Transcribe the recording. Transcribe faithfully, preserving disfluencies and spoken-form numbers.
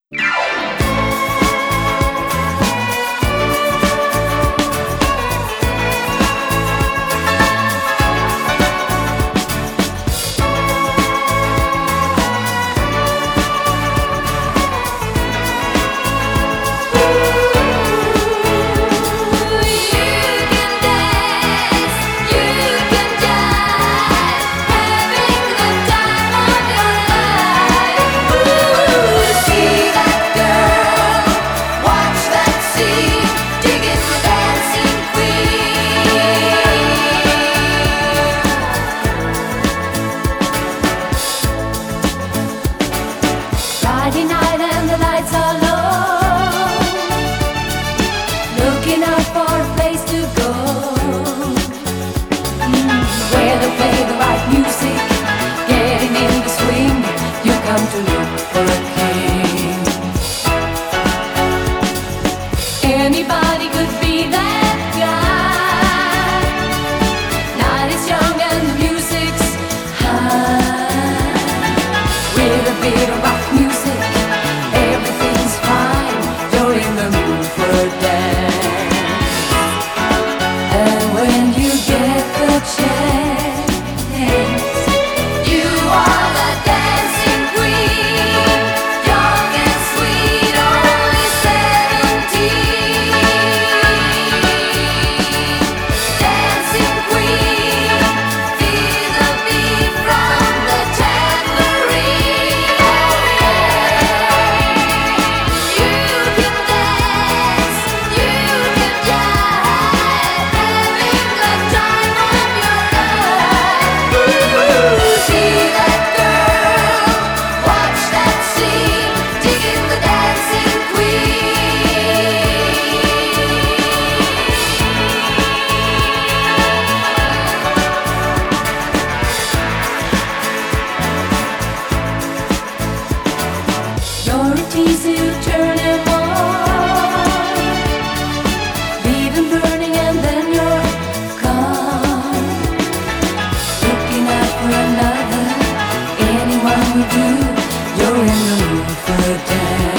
Friday night and the lights are low, looking out for a place to go, mm, where they play the right music, getting in the swing. You come to look for a king. Anybody could be that guy. Night is young and the music's high, with a bit of rock music. Everything's fine. You're in the mood for a dance, and when you get the chance, you are the dancing queen, young and sweet, only seventeen. Dancing queen, feel the beat from the tambourine. You can dance, you can jive, having the time of your life. Ooh, see that girl, watch that scene, digging the dancing queen. You're a tease you turn him on, leave him burning and then you're gone. Looking out for another, anyone will do. You're in the mood for a dance.